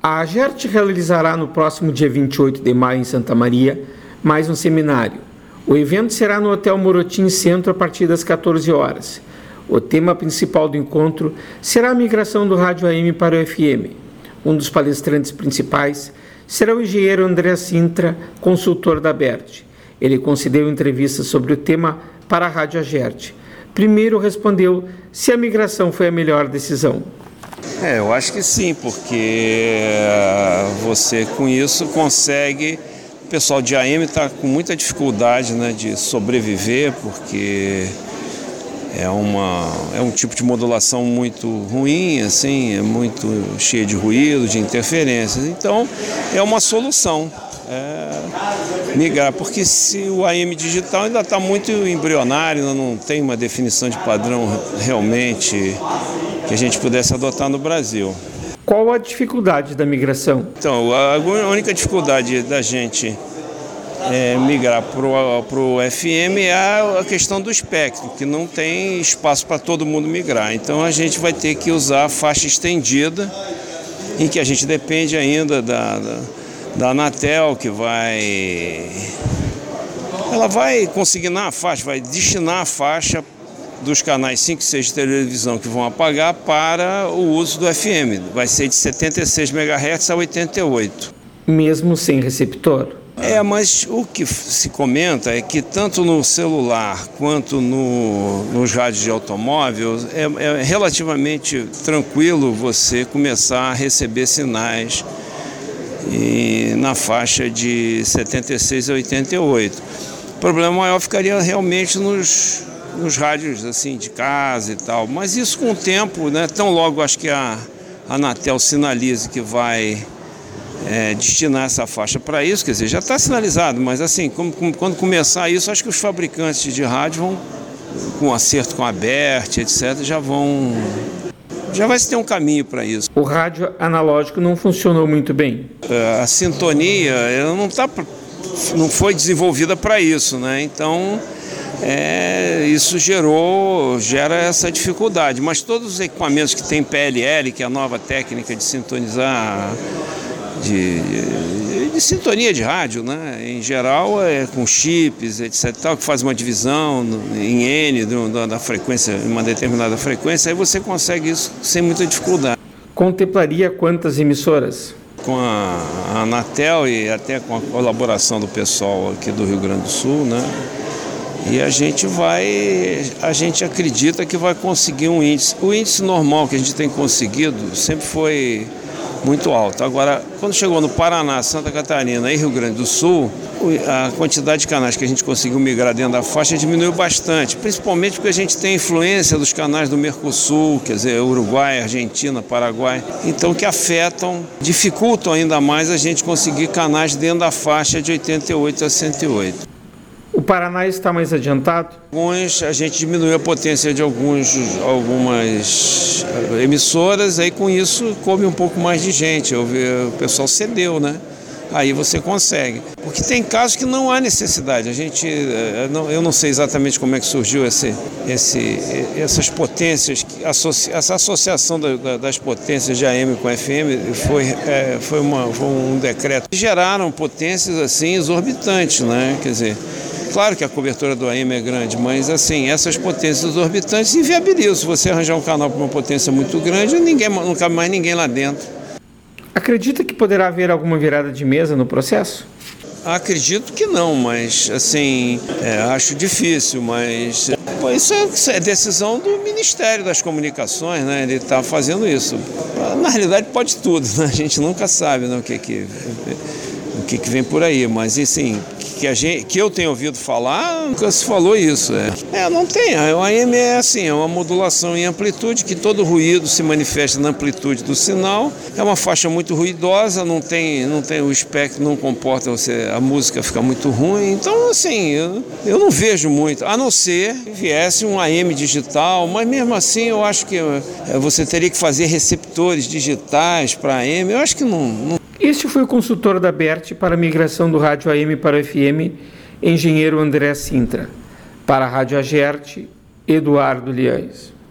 A AGERT realizará no próximo dia 28 de maio em Santa Maria mais um seminário. O evento será no Hotel Morotim Centro a partir das 14 horas. O tema principal do encontro será a migração do rádio AM para o FM. Um dos palestrantes principais será o engenheiro André Sintra, consultor da ABERT. Ele concedeu entrevista sobre o tema para a Rádio AGERT. Primeiro respondeu se a migração foi a melhor decisão. Eu acho que sim, porque você com isso consegue... O pessoal de AM está com muita dificuldade, né, de sobreviver, porque é um tipo de modulação muito ruim, assim, é muito cheia de ruído, de interferências. Então, é uma solução migrar, porque se o AM digital ainda está muito embrionário, ainda não tem uma definição de padrão realmente que a gente pudesse adotar no Brasil. Qual a dificuldade da migração? Então, a única dificuldade da gente migrar para o FM é a questão do espectro, que não tem espaço para todo mundo migrar. Então, a gente vai ter que usar a faixa estendida, em que a gente depende ainda da Anatel, que ela vai consignar a faixa, vai destinar a faixa dos canais 5 e 6 de televisão que vão apagar para o uso do FM. Vai ser de 76 MHz a 88. Mesmo sem receptor? Mas o que se comenta é que tanto no celular quanto nos rádios de automóvel é relativamente tranquilo você começar a receber sinais na faixa de 76 a 88. O problema maior ficaria realmente nos rádios assim, de casa e tal, mas isso com o tempo, né, tão logo acho que a Anatel sinalize que vai destinar essa faixa para isso, quer dizer, já está sinalizado, mas assim, quando começar isso, acho que os fabricantes de rádio vão, com acerto com a ABERT, etc., já vai se ter um caminho para isso. O rádio analógico não funcionou muito bem? A sintonia não foi desenvolvida para isso, né? Então isso gera essa dificuldade. Mas todos os equipamentos que tem PLL, que é a nova técnica de sintonizar, de sintonia de rádio, né? Em geral com chips, etc., tal, que faz uma divisão em N da frequência, em uma determinada frequência, aí você consegue isso sem muita dificuldade. Contemplaria quantas emissoras? Com a Anatel e até com a colaboração do pessoal aqui do Rio Grande do Sul, né? E a gente acredita que vai conseguir um índice. O índice normal que a gente tem conseguido sempre foi muito alto. Agora, quando chegou no Paraná, Santa Catarina e Rio Grande do Sul, a quantidade de canais que a gente conseguiu migrar dentro da faixa diminuiu bastante, principalmente porque a gente tem influência dos canais do Mercosul, quer dizer, Uruguai, Argentina, Paraguai, então que dificultam ainda mais a gente conseguir canais dentro da faixa de 88 a 108. O Paraná está mais adiantado? A gente diminuiu a potência de algumas emissoras, aí com isso coube um pouco mais de gente, o pessoal cedeu, né? Aí você consegue. Porque tem casos que não há necessidade. Eu não sei exatamente como é que surgiu essas potências, essa associação das potências de AM com FM foi um decreto. Geraram potências assim exorbitantes, né? Quer dizer, claro que a cobertura do AM é grande, mas assim, essas potências exorbitantes inviabilizam. Se você arranjar um canal com uma potência muito grande, não cabe mais ninguém lá dentro. Acredita que poderá haver alguma virada de mesa no processo? Acredito que não, mas assim, acho difícil, mas isso é decisão do Ministério das Comunicações, né? Ele está fazendo isso. Na realidade pode tudo, né? A gente nunca sabe, né, o que vem por aí, mas assim, que eu tenho ouvido falar, nunca se falou isso. Não tem. O AM é assim, é uma modulação em amplitude, que todo ruído se manifesta na amplitude do sinal. É uma faixa muito ruidosa, não tem o espectro, não comporta a música fica muito ruim. Então, assim, eu não vejo muito, a não ser que viesse um AM digital, mas mesmo assim eu acho que você teria que fazer receptores digitais para AM. Eu acho que não. Este foi o consultor da ABERT para a migração do rádio AM para o FM, engenheiro André Sintra. Para a Rádio AGERT, Eduardo Liães.